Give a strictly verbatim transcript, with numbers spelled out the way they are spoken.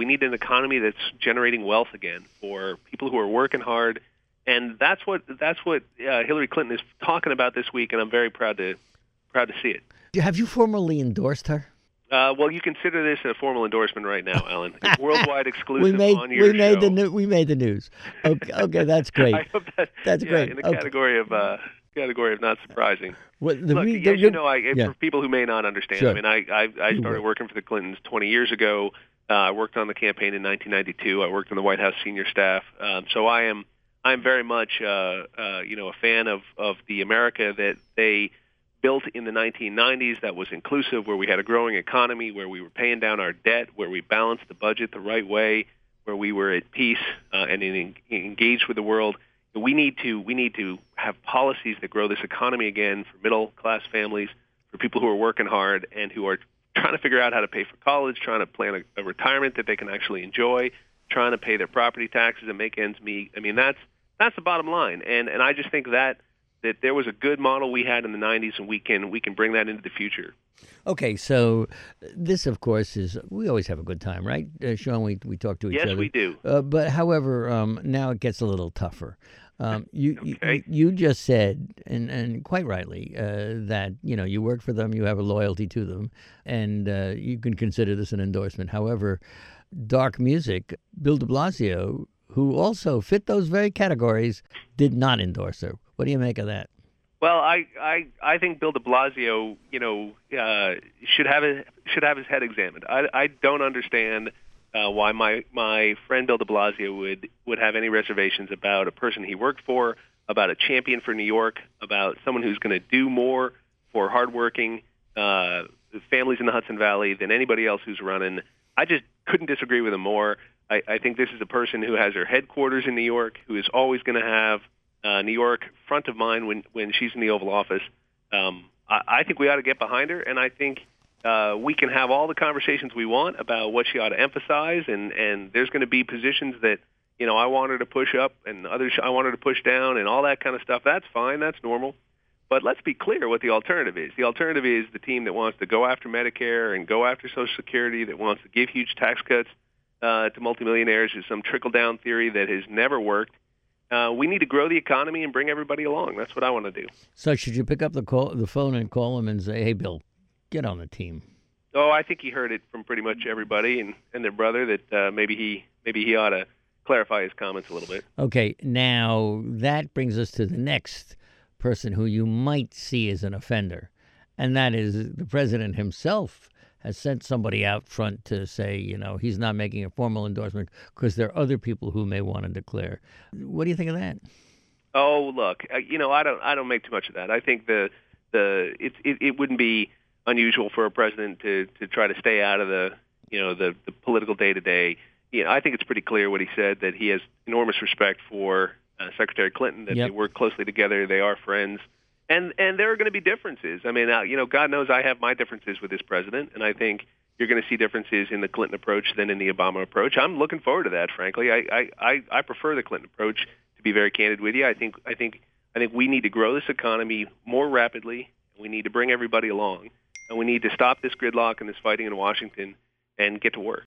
we need an economy that's generating wealth again for people who are working hard, and that's what that's what uh, Hillary Clinton is talking about this week, and I'm very proud to proud to see it. Have you formally endorsed her? Uh, well, you consider this a formal endorsement right now, Alan. It's worldwide exclusive we made, on your we made show. The, we made the news. Okay, okay that's great. I hope that, that's yeah, great. In the okay. category of uh, category of not surprising. Well, the, Look, the, as the, you know, I, yeah. for people who may not understand, Sure. I mean, I I, I started working for the Clintons twenty years ago. Uh, I worked on the campaign in nineteen ninety-two. I worked on the White House senior staff. Um, so I am I'm very much uh, uh, you know a fan of of the America that they built in the nineteen nineties that was inclusive, where we had a growing economy, where we were paying down our debt, where we balanced the budget the right way, where we were at peace uh, and in, engaged with the world. We need to we need to have policies that grow this economy again for middle class families, for people who are working hard and who are trying to figure out how to pay for college, trying to plan a, a retirement that they can actually enjoy, trying to pay their property taxes and make ends meet. I mean, that's that's the bottom line. And and I just think that. that there was a good model we had in the nineties, and we can we can bring that into the future. Okay, so this, of course, is we always have a good time, right, uh, Sean? We we talk to each yes, other. Yes, we do. Uh, but however, um, now it gets a little tougher. Um, you, okay. you you just said, and and quite rightly, uh, that you know you work for them, you have a loyalty to them, and uh, you can consider this an endorsement. However, dark music, Bill de Blasio, who also fit those very categories, did not endorse her. What do you make of that? Well, I, I, I think Bill de Blasio, you know, uh, should have his, should have his head examined. I, I don't understand uh, why my, my friend Bill de Blasio would, would have any reservations about a person he worked for, about a champion for New York, about someone who's going to do more for hardworking uh, families in the Hudson Valley than anybody else who's running. I just couldn't disagree with him more. I, I think this is a person who has her headquarters in New York, who is always going to have Uh, New York front of mind when, when she's in the Oval Office. Um, I, I think we ought to get behind her, and I think uh, we can have all the conversations we want about what she ought to emphasize, and, and there's going to be positions that, you know, I want her to push up and others I want her to push down and all that kind of stuff. That's fine. That's normal. But let's be clear what the alternative is. The alternative is the team that wants to go after Medicare and go after Social Security, that wants to give huge tax cuts uh, to multimillionaires. Is some trickle-down theory that has never worked. Uh, we need to grow the economy and bring everybody along. That's what I want to do. So should you pick up the call, the phone and call him and say, hey, Bill, get on the team? Oh, I think he heard it from pretty much everybody and, and their brother that uh, maybe he maybe he ought to clarify his comments a little bit. Okay, now that brings us to the next person who you might see as an offender, and that is the president himself has sent somebody out front to say, you know, he's not making a formal endorsement because there are other people who may want to declare. What do you think of that? Oh, look, uh, you know, I don't, I don't make too much of that. I think the, the, it, it, it wouldn't be unusual for a president to, to try to stay out of the, you know, the, the political day to day. You know, I think it's pretty clear what he said, that he has enormous respect for uh, Secretary Clinton, that yep. they work closely together, they are friends. And and there are going to be differences. I mean, uh, you know, God knows I have my differences with this president, and I think you're going to see differences in the Clinton approach than in the Obama approach. I'm looking forward to that, frankly. I I, I, I prefer the Clinton approach, to be very candid with you. I think I think I think we need to grow this economy more rapidly. We need to bring everybody along, and we need to stop this gridlock and this fighting in Washington and get to work.